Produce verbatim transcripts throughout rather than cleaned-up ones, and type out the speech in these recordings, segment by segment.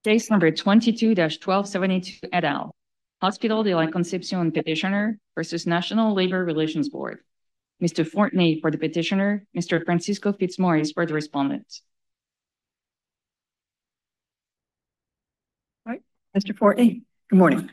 Case number twenty-two dash twelve seventy-two et al. Hospital de la Concepcion petitioner versus National Labor Relations Board. Mister Fortney for the petitioner, Mister Francisco Fitzmaurice for the respondent. All right, Mister Fortney, good morning.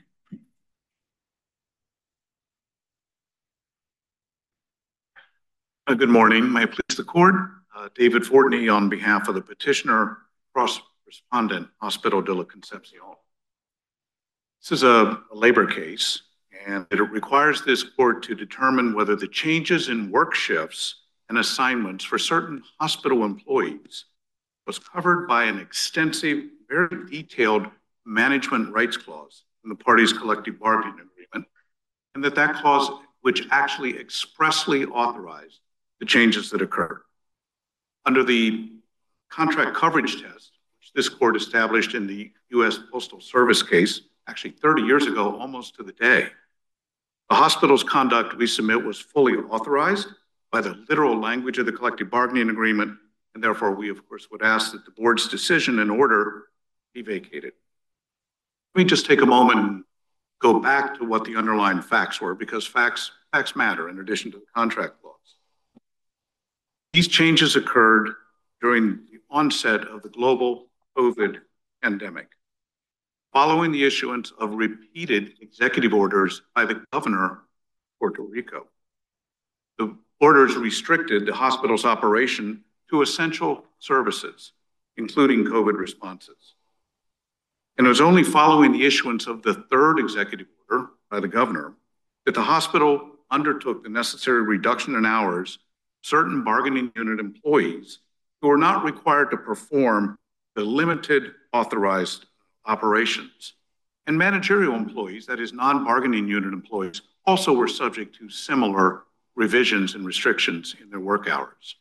Uh, good morning. May it please the court. Uh, David Fortney on behalf of the petitioner, cross respondent, Hospital de la Concepcion. This is a, a labor case, and it requires this court to determine whether the changes in work shifts and assignments for certain hospital employees was covered by an extensive, very detailed management rights clause in the parties' collective bargaining agreement, and that that clause, which actually expressly authorized the changes that occurred. Under the contract coverage test, which this court established in the U S Postal Service case, actually thirty years ago, almost to the day, the hospital's conduct we submit was fully authorized by the literal language of the collective bargaining agreement, and therefore we, of course, would ask that the board's decision and order be vacated. Let me just take a moment and go back to what the underlying facts were, because facts, facts matter in addition to the contract clause. These changes occurred during the onset of the global COVID pandemic, following the issuance of repeated executive orders by the governor of Puerto Rico. The orders restricted the hospital's operation to essential services, including COVID responses. And it was only following the issuance of the third executive order by the governor that the hospital undertook the necessary reduction in hours of certain bargaining unit employees who were not required to perform the limited authorized operations. And managerial employees, that is non-bargaining unit employees, also were subject to similar revisions and restrictions in their work hours.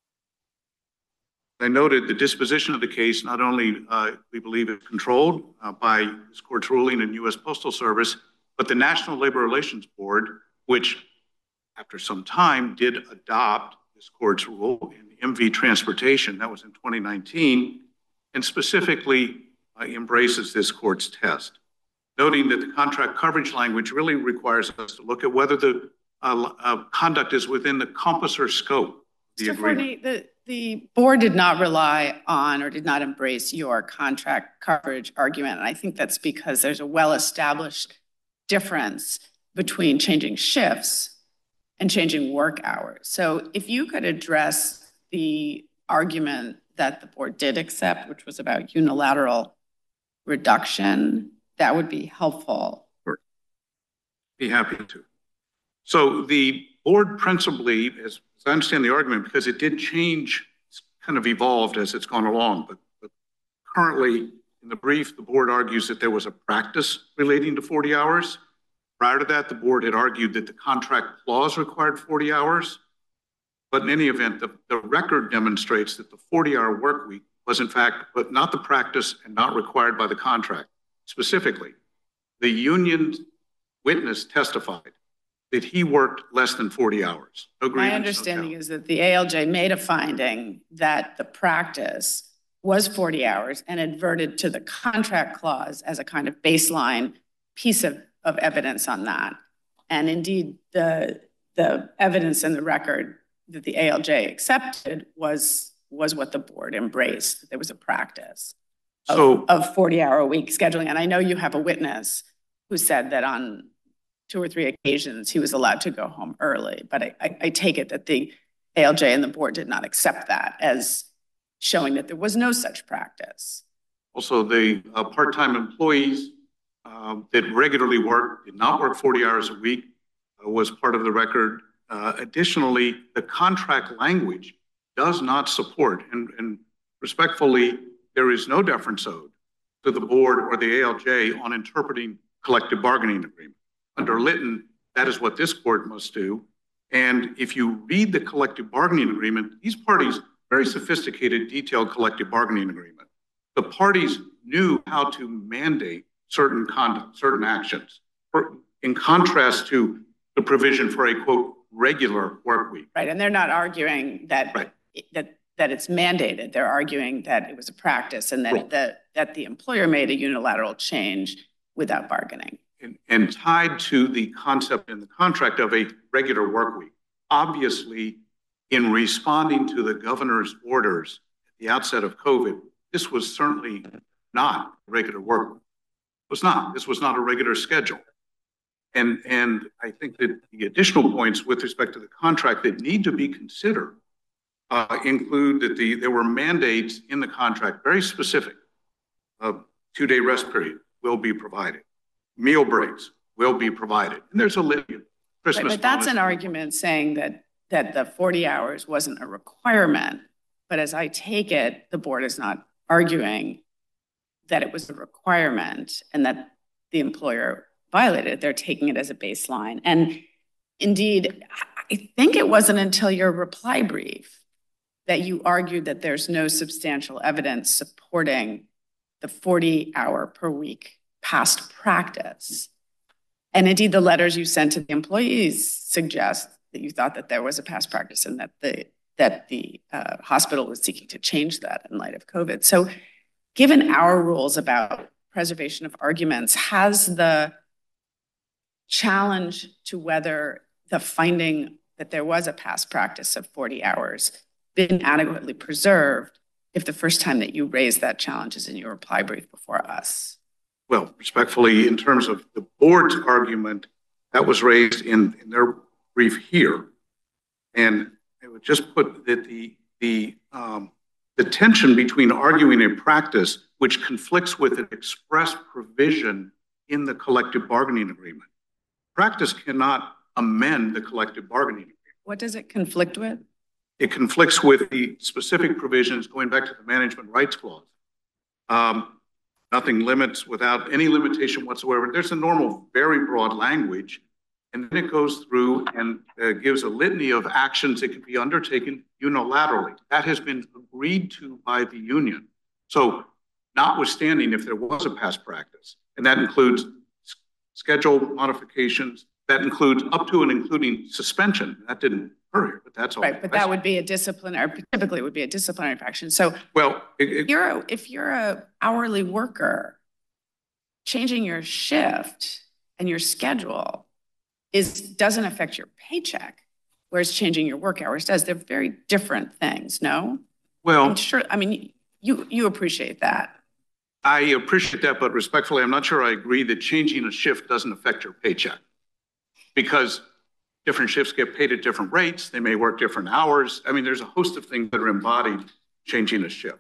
I noted the disposition of the case not only, uh, we believe, is controlled uh, by this court's ruling in U S Postal Service, but the National Labor Relations Board, which after some time did adopt this court's rule in M V Transportation, that was in twenty nineteen, and specifically uh, embraces this court's test, noting that the contract coverage language really requires us to look at whether the uh, uh, conduct is within the compass or scope. Mister Fortney, the, the board did not rely on or did not embrace your contract coverage argument. And I think that's because there's a well-established difference between changing shifts and changing work hours. So if you could address the argument that the board did accept, which was about unilateral reduction, that would be helpful. Sure. Be happy to. So the board principally, as I understand the argument, because it did change, it's kind of evolved as it's gone along, but, but currently in the brief, the board argues that there was a practice relating to forty hours. Prior to that, the board had argued that the contract clause required forty hours. But in any event, the, the record demonstrates that the forty hour work week was in fact, but not the practice and not required by the contract. Specifically, the union witness testified that he worked less than forty hours. No My understanding no is that the A L J made a finding that the practice was forty hours and adverted to the contract clause as a kind of baseline piece of, of evidence on that. And indeed, the, the evidence in the record that the A L J accepted was, was what the board embraced. There was a practice of, so, of forty hour a week scheduling. And I know you have a witness who said that on two or three occasions he was allowed to go home early. But I, I, I take it that the A L J and the board did not accept that as showing that there was no such practice. Also, the uh, part-time employees uh, that regularly worked, did not work forty hours a week, uh, was part of the record. Uh, additionally, the contract language does not support, and, and respectfully, there is no deference owed to the board or the A L J on interpreting collective bargaining agreement. Under Litton, that is what this court must do. And if you read the collective bargaining agreement, these parties, very sophisticated, detailed collective bargaining agreement. The parties knew how to mandate certain conduct, certain actions, for, in contrast to the provision for a, quote, regular work week. Right, and they're not arguing that, right. that that it's mandated. They're arguing that it was a practice and that, Right. the, that the employer made a unilateral change without bargaining. And, and tied to the concept in the contract of a regular work week. Obviously, in responding to the governor's orders at the outset of COVID, this was certainly not a regular work week. It was not. This was not a regular schedule. And, and I think that the additional points with respect to the contract that need to be considered uh, include that the, there were mandates in the contract, very specific. A two-day rest period will be provided. Meal breaks will be provided. And there's a litany of Christmas. Right, but that's bonus. an argument saying that, that the forty hours wasn't a requirement. But as I take it, the board is not arguing that it was a requirement and that the employer violated it. They're taking it as a baseline. And indeed, I think it wasn't until your reply brief that you argued that there's no substantial evidence supporting the forty hour per week past practice. And indeed, the letters you sent to the employees suggest that you thought that there was a past practice and that the, that the uh, hospital was seeking to change that in light of COVID. So given our rules about preservation of arguments, has the challenge to whether the finding that there was a past practice of forty hours been adequately preserved if the first time that you raised that challenge is in your reply brief before us? Well, respectfully, in terms of the board's argument, that was raised in, in their brief here. And I would just put that the, the, um, the tension between arguing a practice which conflicts with an express provision in the collective bargaining agreement. Practice cannot amend the collective bargaining agreement. What does it conflict with? It conflicts with the specific provisions going back to the management rights clause. Um, nothing limits without any limitation whatsoever. There's a normal, very broad language, and then it goes through and uh, gives a litany of actions that can be undertaken unilaterally. That has been agreed to by the union. So notwithstanding if there was a past practice, and that includes schedule modifications, that includes up to and including suspension. That didn't occur here, but that's all. Right, but that would be a disciplinary, typically it would be a disciplinary infraction. So well, it, it, if you're a, if you're a hourly worker, changing your shift and your schedule is doesn't affect your paycheck, whereas changing your work hours does. They're very different things, no? Well, I'm sure, I mean, you, you appreciate that. I appreciate that, but respectfully, I'm not sure I agree that changing a shift doesn't affect your paycheck, because different shifts get paid at different rates. They may work different hours. I mean, there's a host of things that are embodied changing a shift.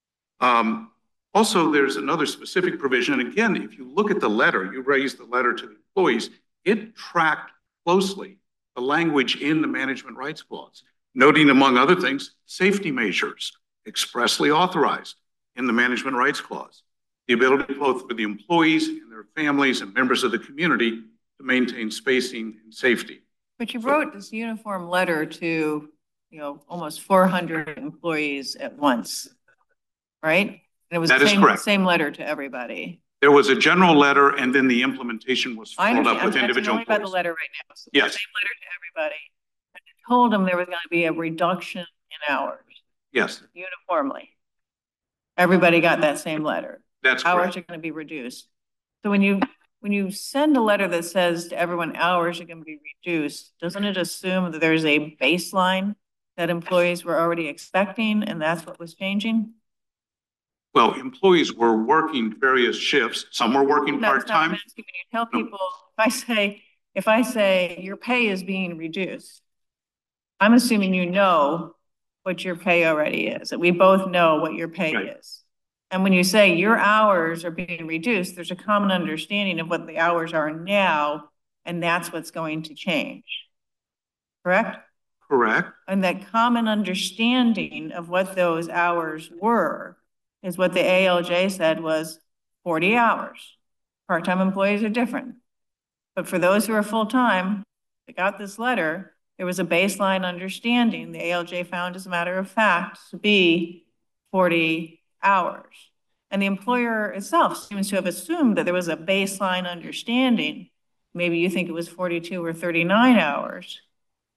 Um, also, there's another specific provision. And again, if you look at the letter, you raised the letter to the employees, it tracked closely the language in the management rights clause, noting, among other things, safety measures expressly authorized in the management rights clause, the ability both for the employees and their families and members of the community to maintain spacing and safety. But you wrote this uniform letter to, you know, almost four hundred employees at once, right? And it was That the is same, correct. same letter to everybody. There was a general letter, and then the implementation was I followed understand. up with I'm individual talking about the employees. letter right now. So Yes. the same letter to everybody. And it told them there was going to be a reduction in hours Yes, uniformly. Everybody got that same letter. that's Hours correct. are going to be reduced. So when you when you send a letter that says to everyone hours are going to be reduced, doesn't it assume that there's a baseline that employees were already expecting and that's what was changing? Well, employees were working various shifts. Some were working That's not what I'm part-time. asking. When you tell people, if I say, if I say your pay is being reduced, I'm assuming you know what your pay already is, that we both know what your pay Right. is. And when you say your hours are being reduced, there's a common understanding of what the hours are now, and that's what's going to change. Correct? Correct. And that common understanding of what those hours were is what the A L J said was forty hours. Part-time employees are different. But for those who are full-time, they got this letter, there was a baseline understanding, the A L J found as a matter of fact, to be forty hours. And the employer itself seems to have assumed that there was a baseline understanding. Maybe you think it was forty-two or thirty-nine hours.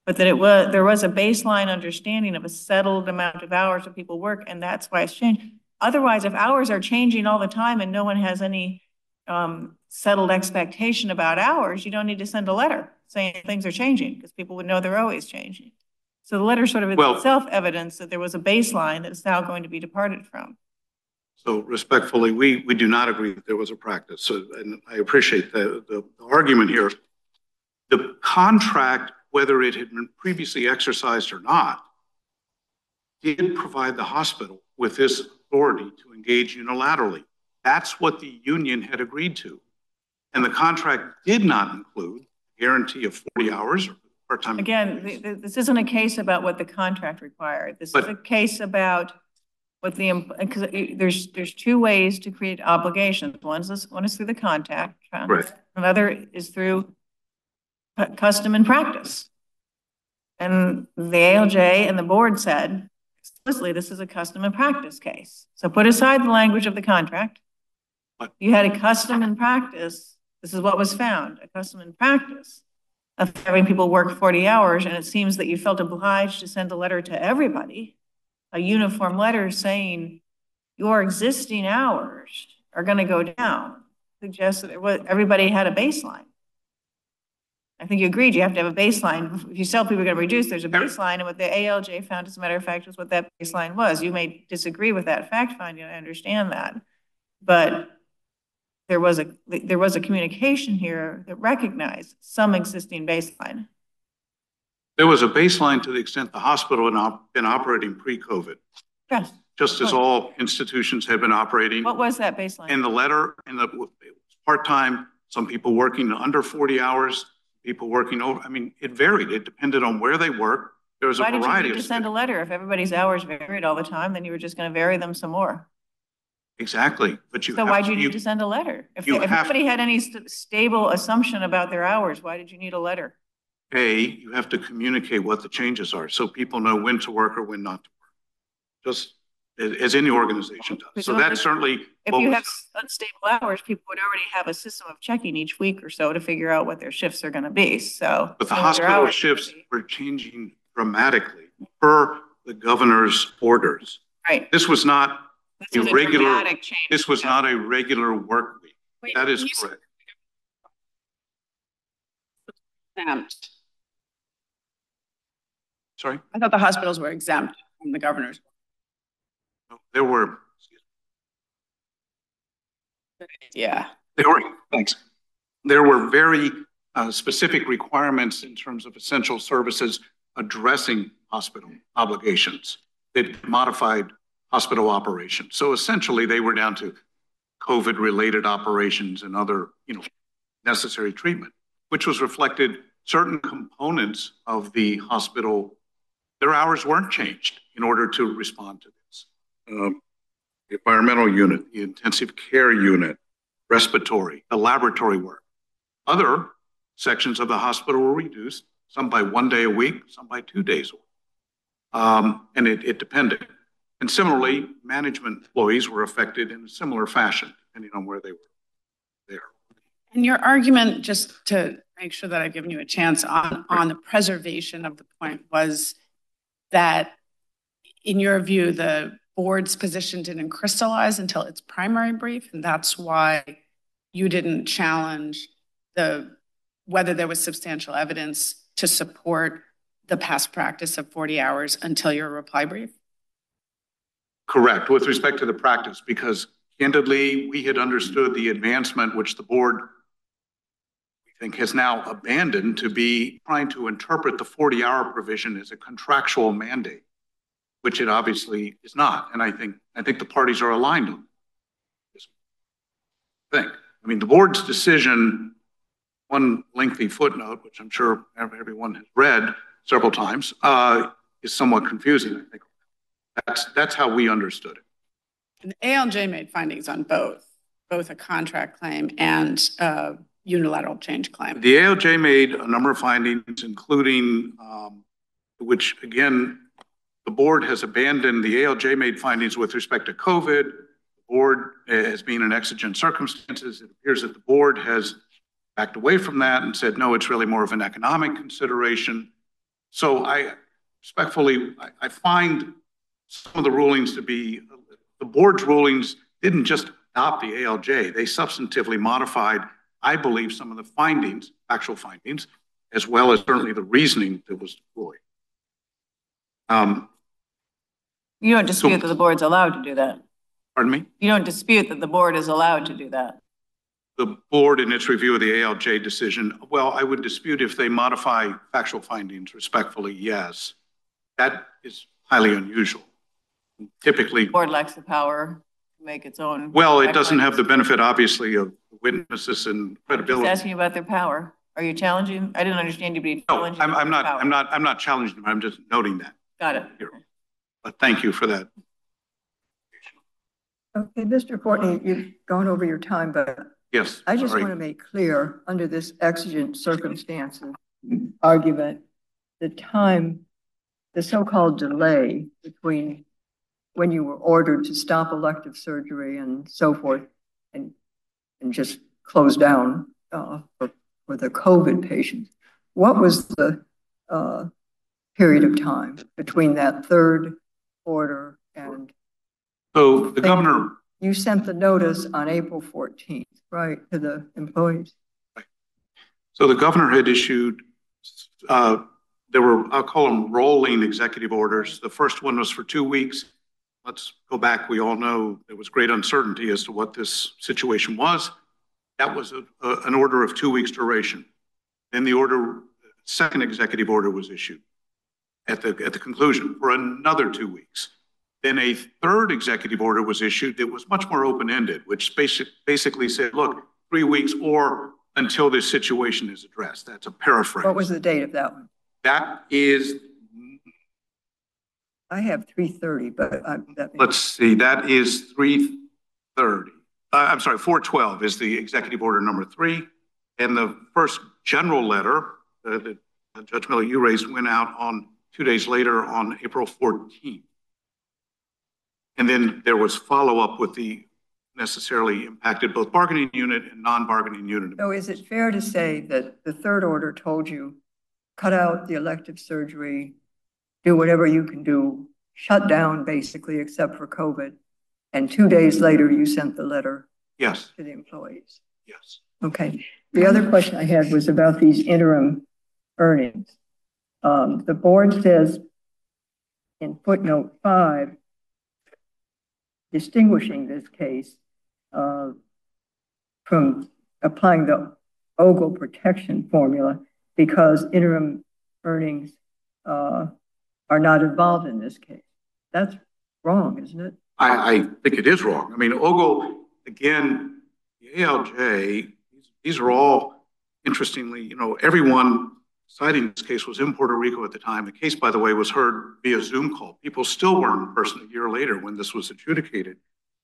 but that it was, there was a baseline understanding of a settled amount of hours that people work, and that's why it's changed. Otherwise, if hours are changing all the time and no one has any um, settled expectation about hours, you don't need to send a letter saying things are changing, because people would know they're always changing. So the letter sort of Well, itself evidence that there was a baseline that is now going to be departed from. So respectfully, we, we do not agree that there was a practice. So, and I appreciate the, the, the argument here. The contract, whether it had been previously exercised or not, did provide the hospital with this authority to engage unilaterally. That's what the union had agreed to. And the contract did not include a guarantee of forty hours or part-time. Again, th th this isn't a case about what the contract required. This but, is a case about what the, because there's there's two ways to create obligations. One is, one is through the contract. Right. Another is through custom and practice. And the A L J and the board said explicitly this is a custom and practice case. So put aside the language of the contract. You had a custom and practice. This is what was found, a custom and practice of having people work forty hours. And it seems that you felt obliged to send a letter to everybody, a uniform letter saying your existing hours are going to go down. Suggests that it was, everybody had a baseline. I think you agreed you have to have a baseline. If you tell people are going to reduce, there's a baseline. And what the A L J found, as a matter of fact, was what that baseline was. You may disagree with that fact finding. I understand that. But there was a there was a communication here that recognized some existing baseline. There was a baseline to the extent the hospital had op been operating pre-COVID. Yes. Just as all institutions had been operating. What was that baseline? In the letter, in the part-time, some people working under forty hours, people working over. I mean, it varied. It depended on where they worked. There was a variety. Why did you need to send a letter? If everybody's hours varied all the time, then you were just going to vary them some more. Exactly, but you. So why did you need to send a letter? If, if everybody had any st stable assumption about their hours, why did you need a letter? A, you have to communicate what the changes are, so people know when to work or when not to work. Just as any organization does. So that's certainly. If you have unstable hours, people would already have a system of checking each week or so to figure out what their shifts are going to be. So. But the hospital shifts were changing dramatically per the governor's orders. Right. This was not. This, a regular, a this was not a regular work week. Wait, that is correct. Exempt. Sorry? I thought the hospitals were exempt from the governor's. No, there were. Yeah. There were, thanks. There were very uh, specific requirements in terms of essential services addressing hospital obligations that modified hospital operations. So essentially they were down to COVID related operations and other, you know, necessary treatment, which was reflected certain components of the hospital, their hours weren't changed in order to respond to this. Um, the environmental unit, the intensive care unit, respiratory, the laboratory work. Other sections of the hospital were reduced, some by one day a week, some by two days a week. Um, and it, it depended. And similarly, management employees were affected in a similar fashion, depending on where they were there. And your argument, just to make sure that I've given you a chance on, on the preservation of the point, was that, in your view, the board's position didn't crystallize until its primary brief, and that's why you didn't challenge the whether there was substantial evidence to support the past practice of forty hours until your reply brief? Correct, with respect to the practice, because candidly, we had understood the advancement which the board, we think, has now abandoned to be trying to interpret the forty hour provision as a contractual mandate, which it obviously is not. And I think, I think the parties are aligned on this thing. I mean, the board's decision, one lengthy footnote, which I'm sure everyone has read several times, uh, is somewhat confusing, I think. That's, that's how we understood it. And the A L J made findings on both, both a contract claim and a unilateral change claim. The A L J made a number of findings, including, um, which again, the board has abandoned. The A L J made findings with respect to COVID. The board has been in exigent circumstances. It appears that the board has backed away from that and said, no, it's really more of an economic consideration. So I respectfully, I, I find some of the rulings to be, the board's rulings didn't just adopt the A L J, they substantively modified, I believe, some of the findings, actual findings, as well as certainly the reasoning that was deployed. Um, You don't dispute so, that the board's allowed to do that. Pardon me? You don't dispute that the board is allowed to do that. The board in its review of the A L J decision, well, I would dispute if they modify factual findings respectfully, yes. That is highly unusual. Typically, The board lacks the power to make its own. well, it doesn't have the benefit, obviously, of witnesses and credibility. Just asking you about their power. Are you challenging? I didn't understand you being No, challenging. I'm, I'm not, power. I'm not, I'm not challenging them. I'm just noting that. Got it. Here. But thank you for that. Okay, Mister Fortney, you've gone over your time, but Yes. I just sorry. want to make clear, under this exigent circumstances argument, the time, the so-called delay between when you were ordered to stop elective surgery and so forth, and and just close down uh, for, for the COVID patients. What was the uh, period of time between that third order and? So the governor. You sent the notice on April fourteenth, right, to the employees? Right. So the governor had issued, uh, there were, I'll call them rolling executive orders. The first one was for two weeks. Let's go back. We all know there was great uncertainty as to what this situation was. That was a, a, an order of two weeks duration. Then the order, second executive order was issued at the, at the conclusion for another two weeks. Then a third executive order was issued that was much more open-ended, which basic, basically said, look, three weeks or until this situation is addressed. That's a paraphrase. What was the date of that one? That is, I have three thirty, but I'm, that let's see, that is three thirty. Uh, I'm sorry, four twelve is the executive order number three. And the first general letter uh, that uh, Judge Miller, you raised, went out on two days later on April fourteenth. And then there was follow-up with the necessarily impacted both bargaining unit and non-bargaining unit. So is it fair to say that the third order told you, cut out the elective surgery, do whatever you can do, shut down basically except for COVID, and two days later you sent the letter Yes. to the employees? Yes. Okay. The other question I had was about these interim earnings. Um, the board says in footnote five, distinguishing this case uh, from applying the Ogle protection formula because interim earnings uh, are not involved in this case. That's wrong, isn't it? I, I think it is wrong. I mean, Ogle, again, the A L J, these, these are all, interestingly, you know, everyone citing this case was in Puerto Rico at the time. The case, by the way, was heard via Zoom call. People still weren't in person a year later when this was adjudicated.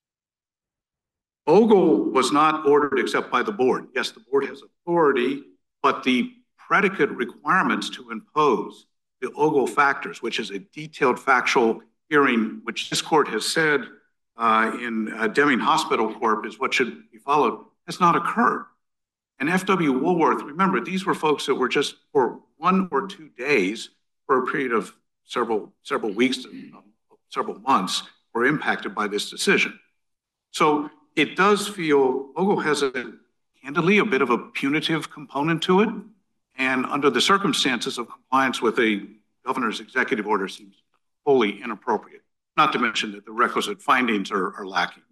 Ogle was not ordered except by the board. Yes, the board has authority, but the predicate requirements to impose the Ogle factors, which is a detailed factual hearing, which this court has said uh, in uh, Deming Hospital Corp is what should be followed, has not occurred. And F W Woolworth, remember, these were folks that were just for one or two days for a period of several, several weeks, um, several months, were impacted by this decision. So it does feel, Ogle has a, candidly, a bit of a punitive component to it. And under the circumstances of compliance with a governor's executive order seems wholly inappropriate, not to mention that the requisite findings are, are lacking.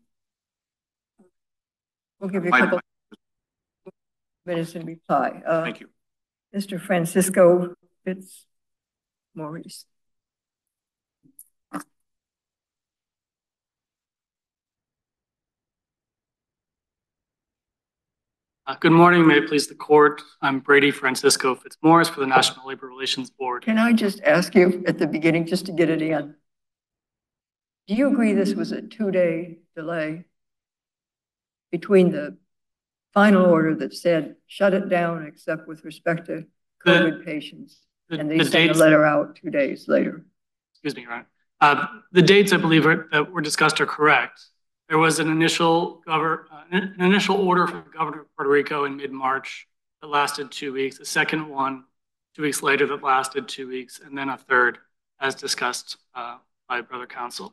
We'll give you a My- couple minutes in reply. Uh, Thank you. Mister Francisco Fitzmaurice. Uh, good morning, may it please the court. I'm Brady Francisco Fitzmaurice for the National Labor Relations Board. Can I just ask you at the beginning, just to get it in? Do you agree this was a two-day delay between the final order that said shut it down except with respect to COVID the, patients, the, and they the sent dates, a letter out two days later? Excuse me, Your Honor. Uh, the dates I believe are, that were discussed are correct. There was an initial governor, uh, an initial order from the governor of Puerto Rico in mid-March that lasted two weeks. The second one two weeks later that lasted two weeks, and then a third, as discussed uh, by Brother Counsel.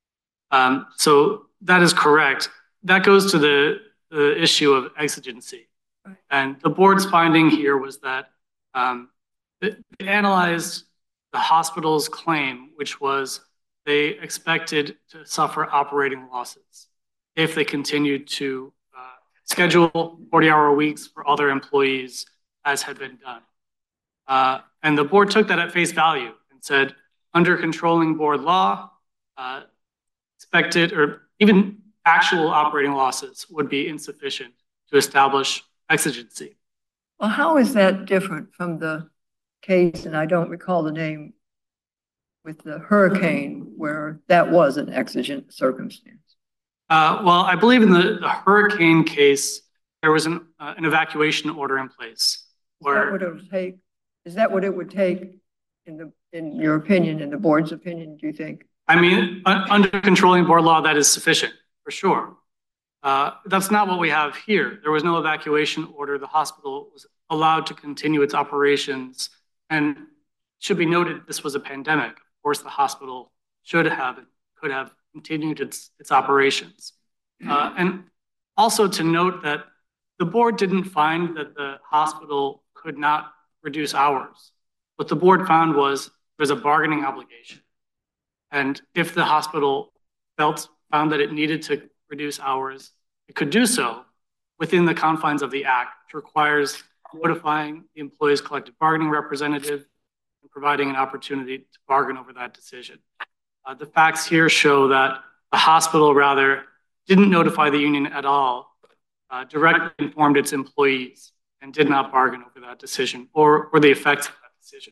Um, so that is correct. That goes to the, the issue of exigency. And the board's finding here was that um, it analyzed the hospital's claim, which was they expected to suffer operating losses if they continued to uh, schedule forty hour weeks for other employees as had been done. Uh, and the board took that at face value and said, under controlling board law, uh, expected or even actual operating losses would be insufficient to establish exigency. Well, how is that different from the case, and I don't recall the name, with the hurricane where that was an exigent circumstance? Uh, well, I believe in the, the hurricane case, there was an, uh, an evacuation order in place. Where, is that what it would take? Is that what it would take, in the in your opinion, in the board's opinion, do you think? I mean, uh, under controlling board law, that is sufficient, for sure. Uh, that's not what we have here. There was no evacuation order. The hospital was allowed to continue its operations. And it should be noted, this was a pandemic. Of course, the hospital should have and could have continued its, its operations. Uh, and also to note that the board didn't find that the hospital could not reduce hours. What the board found was there's a bargaining obligation. And if the hospital felt, found that it needed to reduce hours, it could do so within the confines of the act, which requires notifying the employee's collective bargaining representative and providing an opportunity to bargain over that decision. Uh, the facts here show that the hospital rather didn't notify the union at all, uh, directly informed its employees and did not bargain over that decision or, or the effects of that decision.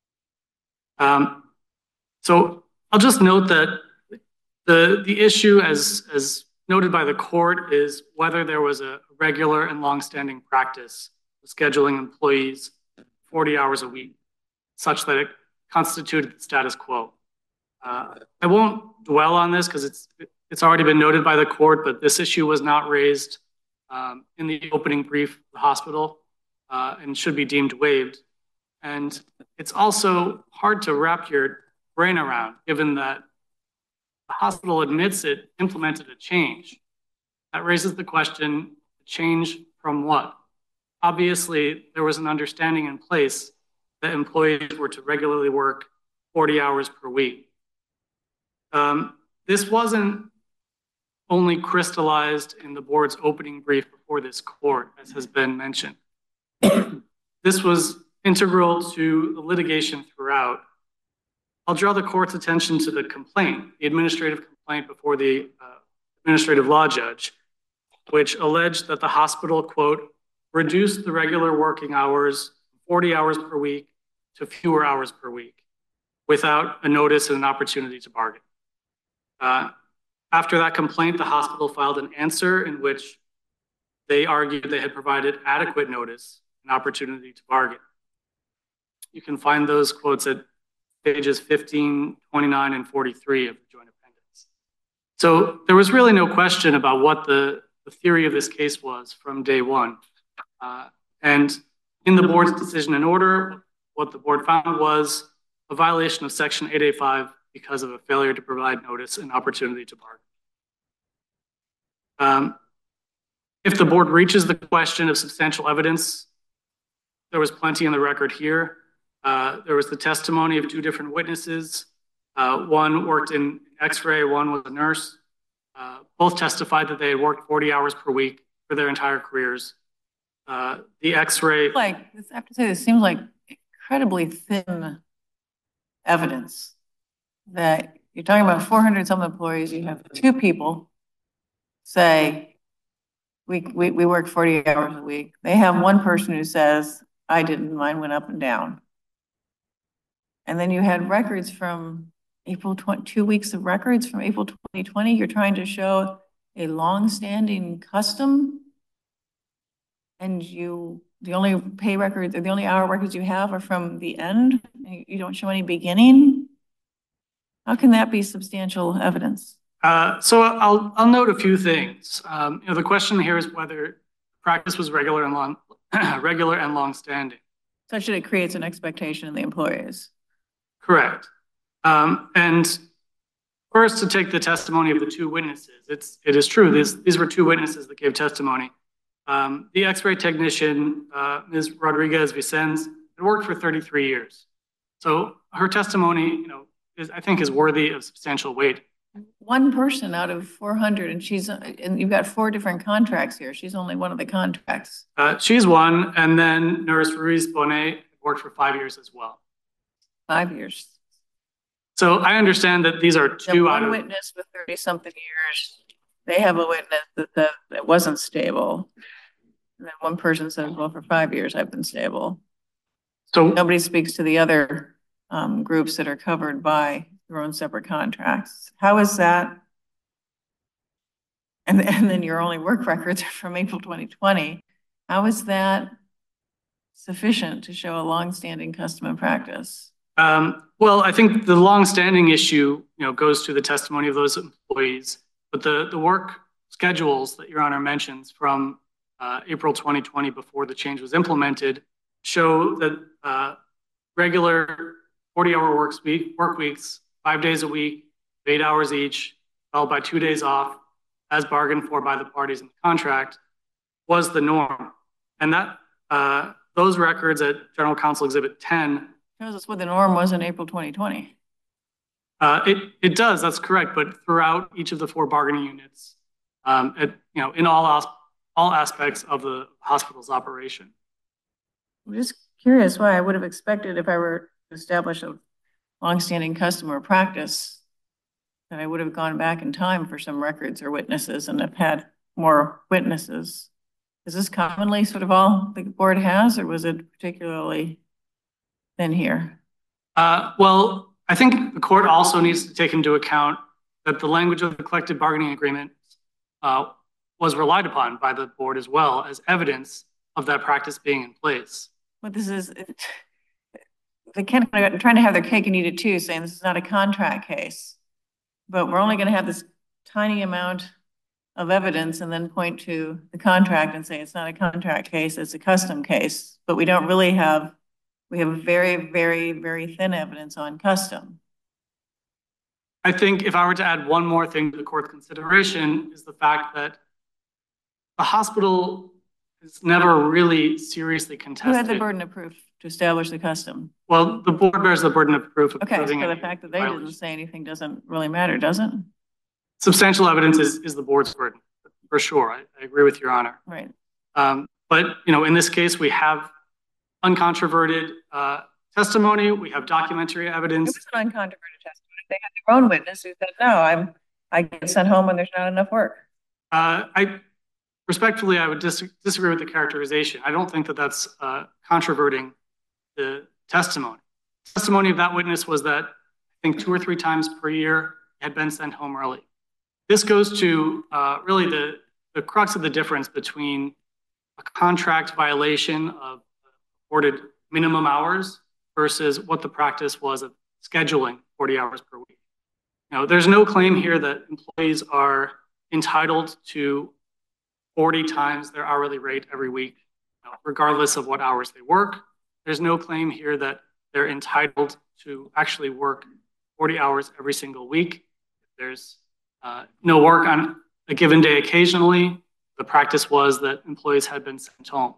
Um, so I'll just note that the, the issue as, as noted by the court is whether there was a regular and longstanding practice of scheduling employees forty hours a week, such that it constituted the status quo. Uh, I won't dwell on this because it's, it's already been noted by the court, but this issue was not raised um, in the opening brief of the hospital uh, and should be deemed waived. And it's also hard to wrap your brain around, given that the hospital admits it implemented a change. That raises the question, change from what? Obviously, there was an understanding in place that employees were to regularly work forty hours per week. Um, this wasn't only crystallized in the board's opening brief before this court, as has been mentioned. This was integral to the litigation throughout. I'll draw the court's attention to the complaint, the administrative complaint before the uh, administrative law judge, which alleged that the hospital, quote, reduced the regular working hours, forty hours per week, to fewer hours per week, without a notice and an opportunity to bargain. Uh, after that complaint, the hospital filed an answer in which they argued they had provided adequate notice and opportunity to bargain. You can find those quotes at pages fifteen, twenty-nine, and forty-three of the joint appendix. So there was really no question about what the, the theory of this case was from day one. Uh, and in the board's decision and order, what the board found was a violation of section eight eighty-five because of a failure to provide notice and opportunity to bargain. Um, if the board reaches the question of substantial evidence, there was plenty in the record here. Uh, there was the testimony of two different witnesses. Uh, one worked in X-ray, one was a nurse. Uh, both testified that they had worked forty hours per week for their entire careers. Uh, the X-ray- Like, I have to say, this seems like incredibly thin evidence that you're talking about four hundred some employees, you have two people say, we, we, we work forty hours a week. They have one person who says, I didn't, mine went up and down. And then you had records from April twenty, two weeks of records from April twenty twenty. You're trying to show a long-standing custom, and you, the only pay records, the only hour records you have are from the end. You don't show any beginning. How can that be substantial evidence? Uh, so I'll, I'll note a few things. Um, you know, the question here is whether practice was regular and long, regular and long-standing. Such that it creates an expectation in the employees. Correct. Um, and first, to take the testimony of the two witnesses, it's, it is true, these, these were two witnesses that gave testimony. Um, the X-ray technician, uh, Miz Rodriguez Vicens, had worked for thirty-three years. So her testimony, you know, is, I think is worthy of substantial weight. One person out of four hundred, and she's, and you've got four different contracts here. She's only one of the contracts. Uh, she's one, and then Nurse Ruiz Bonet worked for five years as well. Five years. So I understand that these are two The out one of... witness with thirty something years, they have a witness that, that, that wasn't stable. And then one person says, well, for five years, I've been stable. So Nobody speaks to the other um, groups that are covered by their own separate contracts. How is that? And, and then your only work records are from April twenty twenty. How is that sufficient to show a longstanding custom and practice? Um, well, I think the longstanding issue, you know, goes to the testimony of those employees, but the, the work schedules that Your Honor mentions from uh, April twenty twenty, before the change was implemented, show that uh, regular forty-hour work week, work weeks, five days a week, eight hours each, followed by two days off, as bargained for by the parties in the contract, was the norm. And that uh, those records at General Counsel Exhibit ten Shows us what the norm was in April twenty twenty. Uh, it, it does, that's correct, but throughout each of the four bargaining units, um, it, you know, in all, as, all aspects of the hospital's operation. I'm just curious why I would have expected, if I were to establish a longstanding custom or practice, that I would have gone back in time for some records or witnesses and have had more witnesses. Is this commonly sort of all the board has, or was it particularly thin here? Uh, well, I think the court also needs to take into account that the language of the collective bargaining agreement uh, was relied upon by the board as well as evidence of that practice being in place. But this is, they can't, trying to have their cake and eat it too, saying this is not a contract case, but we're only going to have this tiny amount of evidence and then point to the contract and say it's not a contract case, it's a custom case, but we don't really have, we have very, very, very thin evidence on custom. I think if I were to add one more thing to the court's consideration is the fact that the hospital is never really seriously contested. Who had the burden of proof to establish the custom? Well, the board bears the burden of proof of Okay, so proving the any fact that they violation. didn't say anything doesn't really matter, does it? Substantial evidence is, is the board's burden, for sure. I, I agree with Your Honor. Right. Um, but, you know, in this case, we have uncontroverted uh, testimony. We have documentary evidence. It was an uncontroverted testimony. They had their own witness who said, no, I'm, I get sent home when there's not enough work. Uh, I respectfully, I would dis disagree with the characterization. I don't think that that's uh, controverting the testimony. The testimony of that witness was that I think two or three times per year had been sent home early. This goes to uh, really the, the crux of the difference between a contract violation of reported minimum hours versus what the practice was of scheduling forty hours per week. Now, there's no claim here that employees are entitled to forty times their hourly rate every week, you know, regardless of what hours they work. There's no claim here that they're entitled to actually work forty hours every single week. There's uh, no work on a given day occasionally. The practice was that employees had been sent home.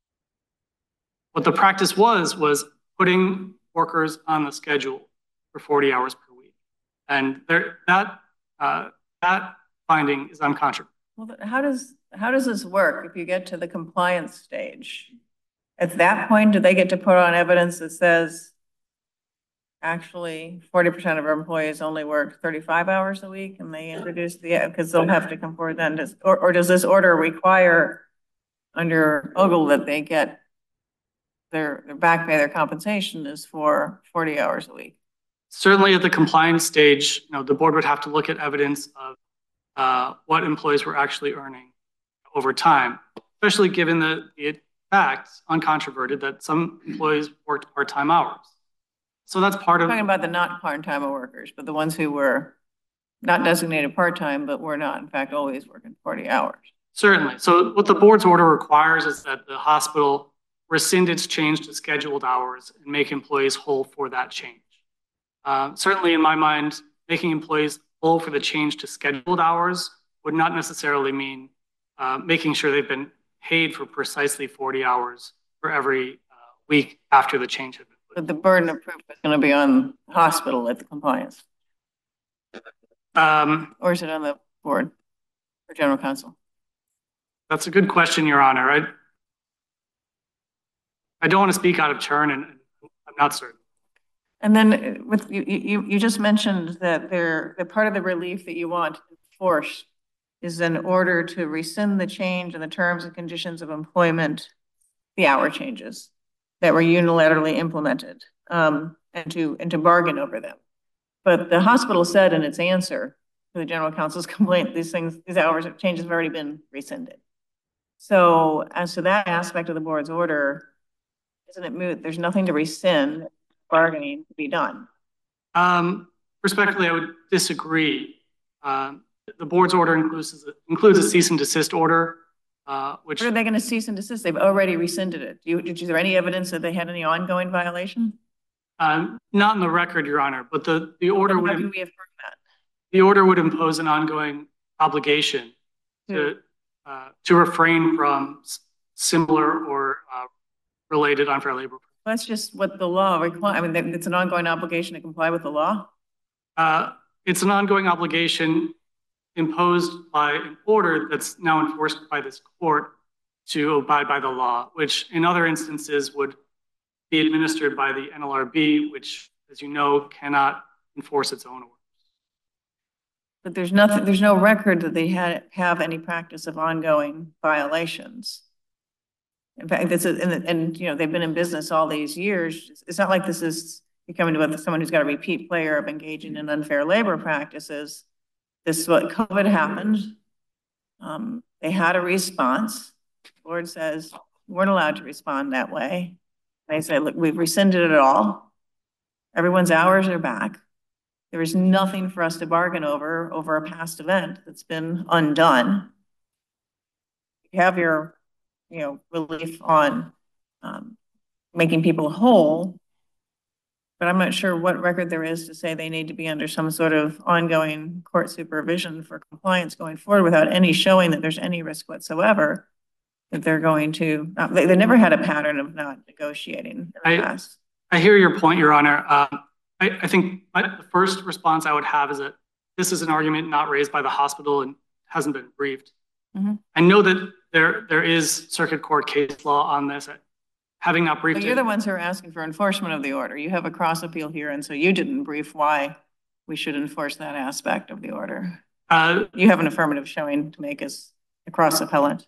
What the practice was, was putting workers on the schedule for forty hours per week. And there, that, uh, that finding is uncontroversial. Well, how does, how does this work if you get to the compliance stage? At that point, do they get to put on evidence that says, actually, forty percent of our employees only work thirty-five hours a week, and they introduce the, because they'll have to come forward then, does, or, or does this order require under Ogle that they get their, their back pay, their compensation is for forty hours a week? Certainly at the compliance stage, you know, the board would have to look at evidence of uh, what employees were actually earning over time, especially given the, the fact, uncontroverted, that some employees worked part-time hours. So that's part I'm of- talking about the not part-time workers, but the ones who were not designated part-time, but were not, in fact, always working forty hours. Certainly. So what the board's order requires is that the hospital rescind its change to scheduled hours and make employees whole for that change. Uh, certainly in my mind, making employees whole for the change to scheduled hours would not necessarily mean uh, making sure they've been paid for precisely forty hours for every uh, week after the change had been put. But the burden of proof is going to be on the hospital at the compliance. Um, or is it on the board or general counsel? That's a good question, Your Honor. I, I don't want to speak out of turn, and I'm not certain. And then with you, you, you just mentioned that there, the part of the relief that you want to enforce is in order to rescind the change in the terms and conditions of employment, the hour changes that were unilaterally implemented, um, and to and to bargain over them. But the hospital said in its answer to the general counsel's complaint, these things, these hours of changes have already been rescinded. So as to that aspect of the board's order, isn't it moot? There's nothing to rescind, bargaining to be done. Um, respectfully, I would disagree. Um, the board's order includes, includes a cease and desist order, uh, which— What are they going to cease and desist? They've already rescinded it. Do you, did, is there any evidence that they had any ongoing violation? Um, not in the record, Your Honor, but the, the order would— How can we affirm that? The order would impose an ongoing obligation to, uh, to refrain from similar or uh, related unfair labor. That's just what the law requires. I mean, it's an ongoing obligation to comply with the law. Uh, it's an ongoing obligation imposed by an order that's now enforced by this court to abide by the law, which in other instances would be administered by the N L R B, which, as you know, cannot enforce its own orders. But there's nothing, there's no record that they had have any practice of ongoing violations. In fact, this is, and, and you know, they've been in business all these years. It's not like this is becoming about someone who's got a repeat player of engaging in unfair labor practices. This is what COVID happened. Um, they had a response. The board says, we weren't allowed to respond that way. They say, look, we've rescinded it all. Everyone's hours are back. There is nothing for us to bargain over, over a past event that's been undone. You have your, you know, relief on um, making people whole, but I'm not sure what record there is to say they need to be under some sort of ongoing court supervision for compliance going forward without any showing that there's any risk whatsoever that they're going to, uh, they, they never had a pattern of not negotiating in the I, past. I hear your point, Your Honor. Um, I, I think my, the first response I would have is that this is an argument not raised by the hospital and hasn't been briefed. Mm-hmm. I know that there there is circuit court case law on this. Having not briefed but you're it, the ones who are asking for enforcement of the order. You have a cross appeal here, and so you didn't brief why we should enforce that aspect of the order. Uh, you have an affirmative showing to make as a cross appellant.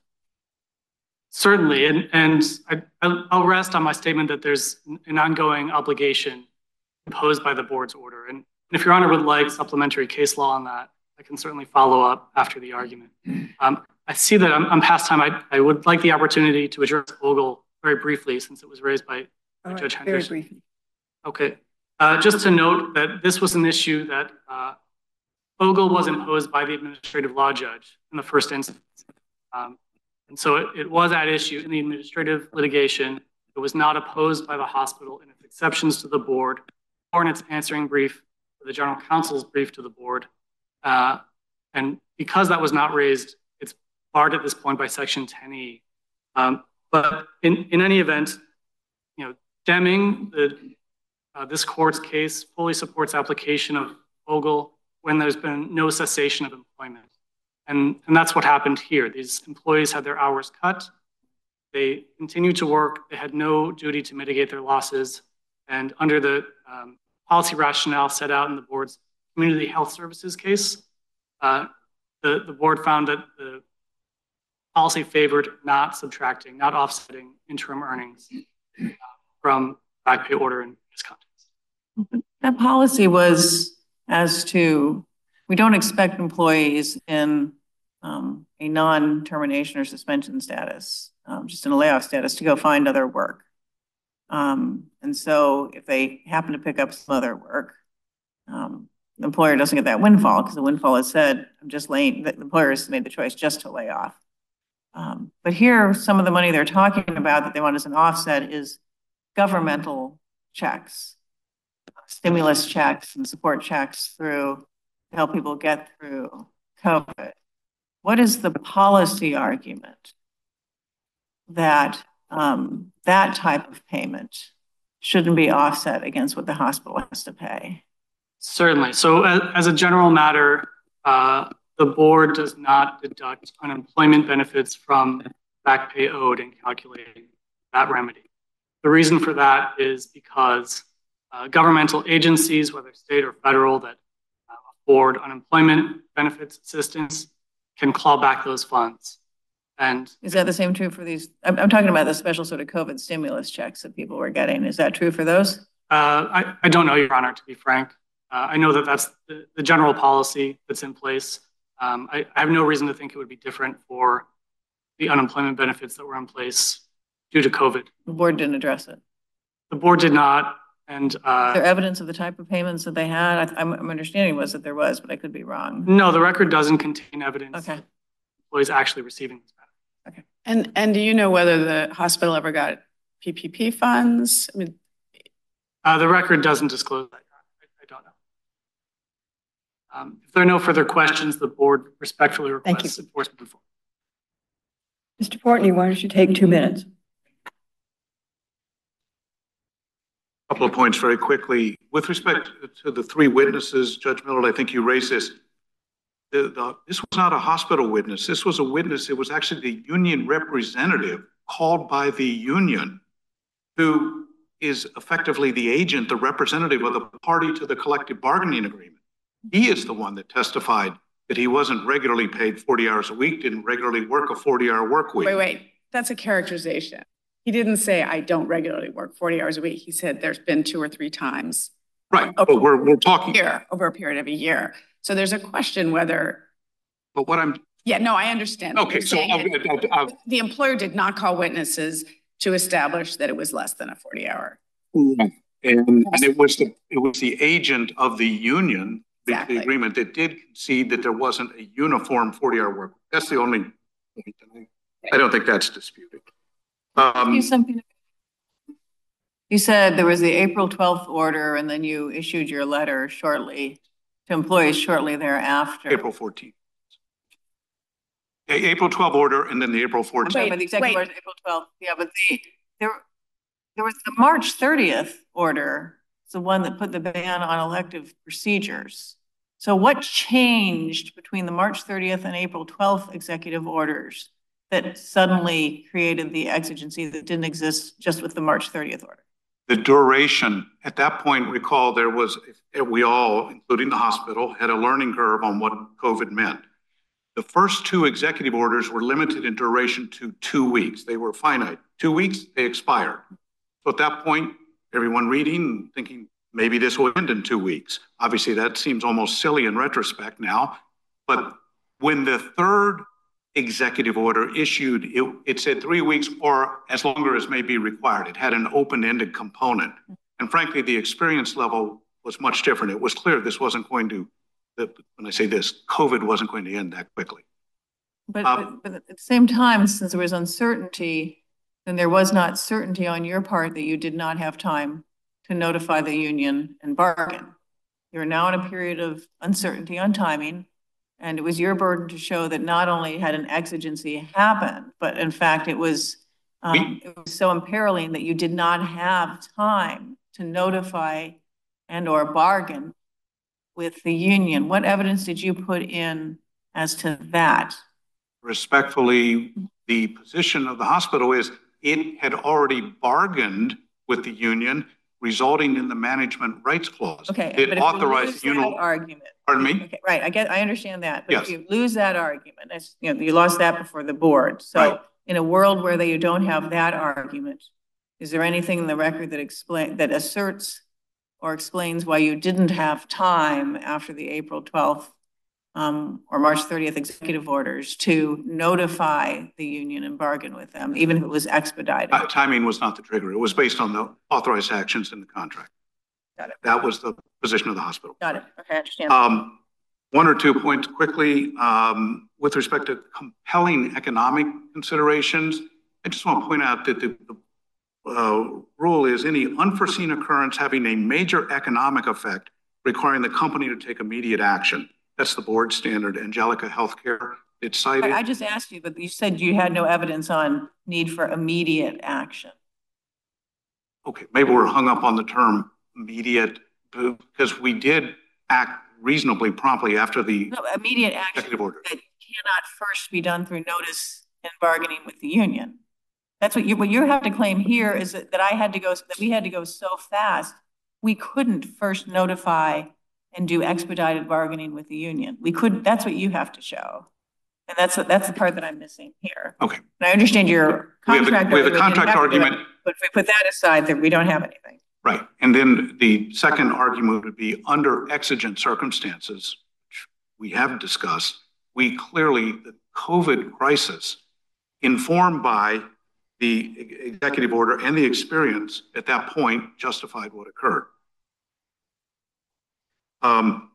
Certainly, and, and I, I'll rest on my statement that there's an ongoing obligation imposed by the board's order. And if Your Honor would like supplementary case law on that, I can certainly follow up after the argument. Um, I see that I'm, I'm past time. I, I would like the opportunity to address Ogle very briefly since it was raised by, by right, Judge Henderson. Very briefly. Okay. Uh, just to note that this was an issue that uh, Ogle was imposed by the administrative law judge in the first instance. Um, and so it, it was at issue in the administrative litigation. It was not opposed by the hospital in its exceptions to the board or in its answering brief for the general counsel's brief to the board. Uh, and because that was not raised, it's barred at this point by section ten E. Um, but in, in any event, you know, Deming, the, uh, this court's case fully supports application of Ogle when there's been no cessation of employment. And, and that's what happened here. These employees had their hours cut. They continued to work. They had no duty to mitigate their losses. And under the um, policy rationale set out in the board's community health services case, uh, the, the board found that the policy favored not subtracting, not offsetting interim earnings uh, from back pay order in this context. That policy was as to, we don't expect employees in um, a non-termination or suspension status, um, just in a layoff status, to go find other work. Um, and so if they happen to pick up some other work, um, the employer doesn't get that windfall because the windfall has said, I'm just laying, the employer has made the choice just to lay off. Um, but here, some of the money they're talking about that they want as an offset is governmental checks, stimulus checks and support checks through to help people get through COVID. What is the policy argument that um, that type of payment shouldn't be offset against what the hospital has to pay? Certainly. So as, as a general matter, uh, the board does not deduct unemployment benefits from back pay owed in calculating that remedy. The reason for that is because uh, governmental agencies, whether state or federal, that uh, afford unemployment benefits assistance can claw back those funds. And is that the same true for these? I'm, I'm talking about the special sort of COVID stimulus checks that people were getting. Is that true for those? Uh, I, I don't know, Your Honor, to be frank. Uh, I know that that's the, the general policy that's in place. Um, I, I have no reason to think it would be different for the unemployment benefits that were in place due to COVID. The board didn't address it. The board did not. And uh, is there evidence of the type of payments that they had? I, I'm, I'm understanding was that there was, but I could be wrong. No, the record doesn't contain evidence okay. of employees actually receiving these benefits. Okay. And and do you know whether the hospital ever got P P P funds? I mean, uh, the record doesn't disclose that. I, I don't know. Um, if there are no further questions, the board respectfully requests enforcement. Mister Fortney, why don't you take two minutes? A couple of points very quickly. With respect to the three witnesses, Judge Miller, I think you raised this. The, the, this was not a hospital witness. This was a witness. It was actually the union representative called by the union who is effectively the agent, the representative of the party to the collective bargaining agreement. He is the one that testified that he wasn't regularly paid forty hours a week, didn't regularly work a forty hour work week. Wait, wait, that's a characterization. He didn't say, I don't regularly work forty hours a week. He said there's been two or three times. Right, but we're, we're talking here over a period of a year. So there's a question whether. But what I'm. Yeah, no, I understand. Okay, so I'll, I'll, I'll, the employer did not call witnesses to establish that it was less than a forty hour. And, and it was the it was the agent of the union, exactly. the agreement that did concede that there wasn't a uniform forty hour work. That's the only point. I don't think that's disputed. Um, you, something. you said there was the April twelfth order, and then you issued your letter shortly to employees shortly thereafter. April fourteenth. April twelfth order, and then the April fourteenth. Wait, but the executive order is April twelfth. Yeah, but the there there was the March thirtieth order. It's the one that put the ban on elective procedures. So what changed between the March thirtieth and April twelfth executive orders that suddenly created the exigency that didn't exist just with the March thirtieth order? The duration. At that point, recall there was, we all, including the hospital, had a learning curve on what COVID meant. The first two executive orders were limited in duration to two weeks. They were finite. Two weeks, they expired. So at that point, everyone reading, thinking maybe this will end in two weeks. Obviously, that seems almost silly in retrospect now. But when the third executive order issued, it, it said three weeks or as longer as may be required. It had an open-ended component. And frankly, the experience level was much different. It was clear this wasn't going to, when I say this, COVID wasn't going to end that quickly. But, um, but, but at the same time, since there was uncertainty, then there was not certainty on your part that you did not have time to notify the union and bargain. You're now in a period of uncertainty on timing. And it was your burden to show that not only had an exigency happened, but in fact, it was, um, it was so imperiling that you did not have time to notify and or bargain with the union. What evidence did you put in as to that? Respectfully, the position of the hospital is it had already bargained with the union, resulting in the management rights clause. Okay, it but authorized if you lose that argument. Pardon me? Okay, right, I get, I understand that. But yes. If you lose that argument, as you know, you lost that before the board. So right. In a world where they, you don't have that argument, is there anything in the record that explain that asserts or explains why you didn't have time after the April twelfth um, or March thirtieth executive orders to notify the union and bargain with them, even if it was expedited? Uh, timing was not the trigger. It was based on the authorized actions in the contract. Got it. That was the position of the hospital. Got it. Okay, I understand. Um, One or two points quickly. Um, with respect to compelling economic considerations, I just want to point out that the, the uh, rule is any unforeseen occurrence having a major economic effect requiring the company to take immediate action. That's the board standard. Angelica Healthcare, it's cited. I, I just asked you, but you said you had no evidence on need for immediate action. Okay, maybe we're hung up on the term immediate because we did act reasonably promptly after the no, immediate action executive order that cannot first be done through notice and bargaining with the union. That's what you what you have to claim here is that, that I had to go that we had to go so fast we couldn't first notify and do expedited bargaining with the union. We couldn't. That's what you have to show, and that's that's the part that I'm missing here. Okay, and I understand your contract. We have a contract argument, but if we put that aside, then we don't have anything. Right. And then the second argument would be under exigent circumstances, which we have discussed, we clearly, the COVID crisis informed by the executive order and the experience at that point justified what occurred. Um,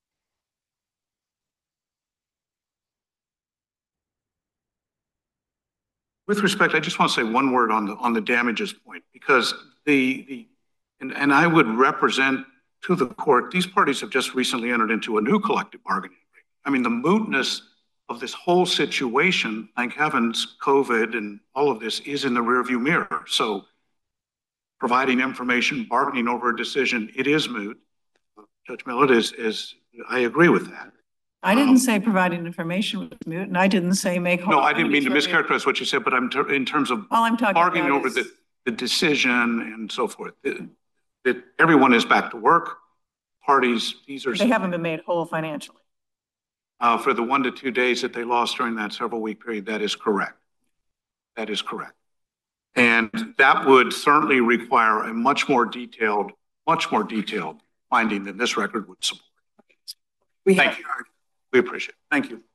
with respect, I just want to say one word on the on the damages point, because the the And, and I would represent to the court, these parties have just recently entered into a new collective bargaining agreement. I mean, the mootness of this whole situation, thank heavens, COVID and all of this is in the rearview mirror. So providing information, bargaining over a decision, it is moot. Judge Millett is, is I agree with that. I didn't um, say providing information was moot, and I didn't say make whole. No, I didn't mean to mischaracterize what you said, but I'm ter in terms of all I'm talking bargaining about over is the, the decision and so forth. It, that everyone is back to work. Parties, these are- They haven't been made whole financially. Uh, for the one to two days that they lost during that several week period, that is correct. That is correct. And that would certainly require a much more detailed, much more detailed finding than this record would support. We Thank you. We appreciate it. Thank you.